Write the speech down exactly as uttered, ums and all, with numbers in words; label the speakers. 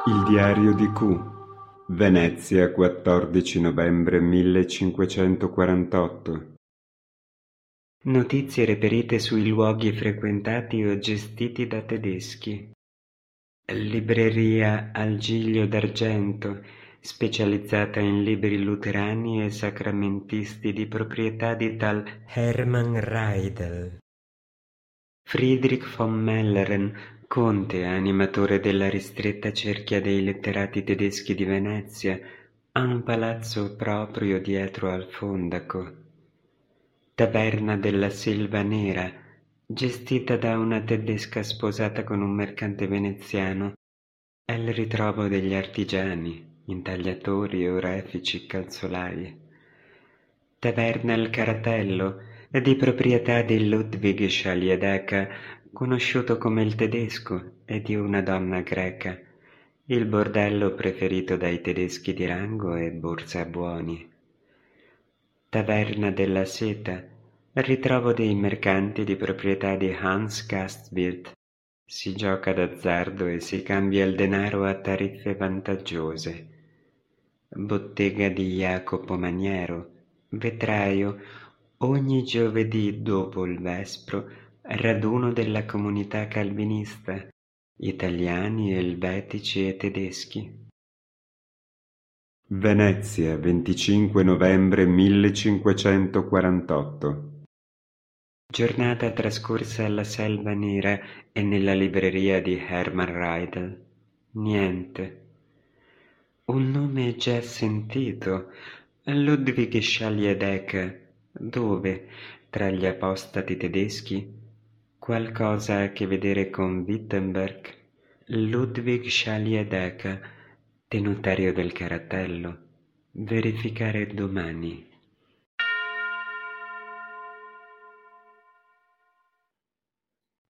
Speaker 1: Il diario di Q. Venezia, quattordici novembre millecinquecentoquarantotto.
Speaker 2: Notizie reperite sui luoghi frequentati o gestiti da tedeschi. Libreria Al Giglio d'Argento, specializzata in libri luterani e sacramentisti di proprietà di tal Hermann Reidel. Friedrich von Melleren, conte e animatore della ristretta cerchia dei letterati tedeschi di Venezia, ha un palazzo proprio dietro al Fondaco. Taverna della Selva Nera, gestita da una tedesca sposata con un mercante veneziano, è il ritrovo degli artigiani, intagliatori, orefici, calzolai. Taverna Il Caratello è di proprietà di Ludwig Szaliedeka, conosciuto come il tedesco, e di una donna greca. Il bordello preferito dai tedeschi di rango e Borsa Buoni. Taverna della Seta, ritrovo dei mercanti di proprietà di Hans Gastwirt. Si gioca d'azzardo e si cambia il denaro a tariffe vantaggiose. Bottega di Jacopo Maniero, vetraio, ogni giovedì dopo il vespro, raduno della comunità calvinista, italiani, elvetici e tedeschi.
Speaker 1: Venezia, venticinque novembre millecinquecentoquarantotto.
Speaker 2: Giornata trascorsa alla Selva Nera e nella libreria di Hermann Reidel. Niente. Un nome già sentito. Ludwig Szaliedeka. Dove, tra gli apostati tedeschi? Qualcosa a che vedere con Wittenberg? Ludwig Szaliedeka, tenutario del Caratello. Verificare domani.